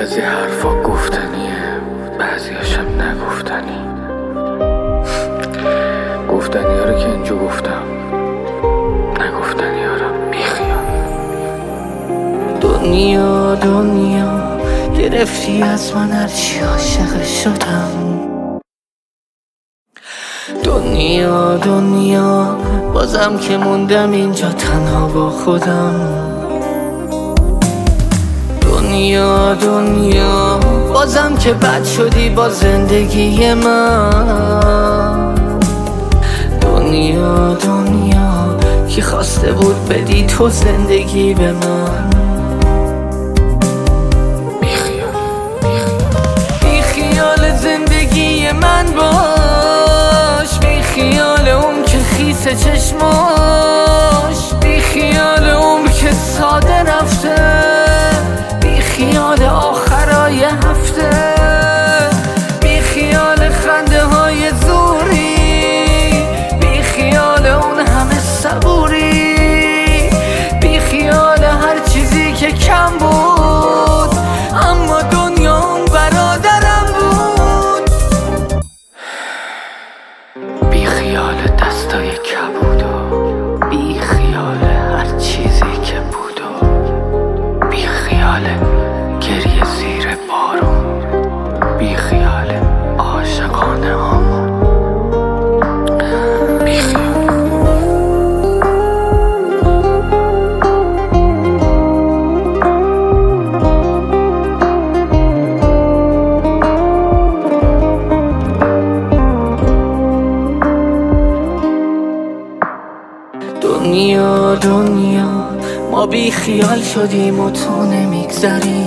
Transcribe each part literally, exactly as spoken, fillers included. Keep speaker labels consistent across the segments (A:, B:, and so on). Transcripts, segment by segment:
A: بعضی حرفا گفتنیه، بعضیاشم نگفتنی. گفتنی ها رو که اینجا گفتم، نگفتنی ها رو بیخیال.
B: دنیا دنیا گرفتی از من هرچی عاشق شدم. دنیا دنیا بازم که موندم اینجا تنها با خودم. دنیا دنیا بازم که بد شدی با زندگی من. دنیا دنیا کی خواسته بود بدی تو زندگی به من.
A: بیخیال
B: بیخیال زندگی من باش، بیخیال اون که خیس چشماش، بیخیال اون که ساده رفته، بیخیال آخرای هفته، بیخیال خنده های زوری، بیخیال اون همه صبوری، بیخیال هر چیزی که کم بود اما دنیا اون برادرم بود.
A: بیخیال دستای کبودو، بیخیال هر چیزی که بودو، بیخیال گریه زیر بارون، بیخیال عاشقانه هامون. بیخیال
B: دنیا دنیا ما بی خیال شدیم و تو نمیگذری.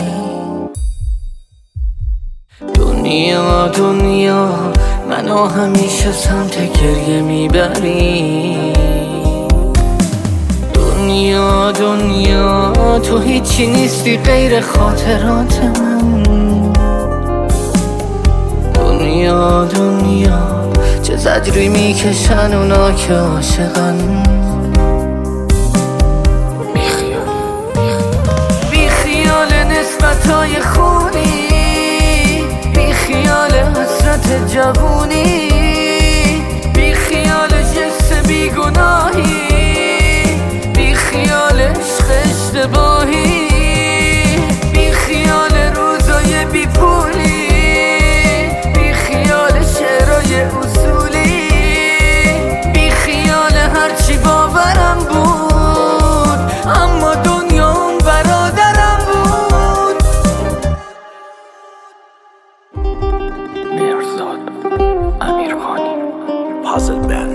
B: دنیا دنیا منو همیشه سمت گریه میبری. دنیا دنیا تو هیچی نیستی غیر خاطرات من. دنیا دنیا چه زجری میکشن اونا که عاشقن. نسبتای خونی، بی خیال حسرت جوونی، بی خیال جس بی گناهی، بی خیال عشق اشتباهی، بی خیال روزای بی پولی، بی خیال شعرهای اصولی، بی خیال هرچی باورم بود اما دنیا اون برادرم بود.
A: مرزاد امیرخانی پازل بند.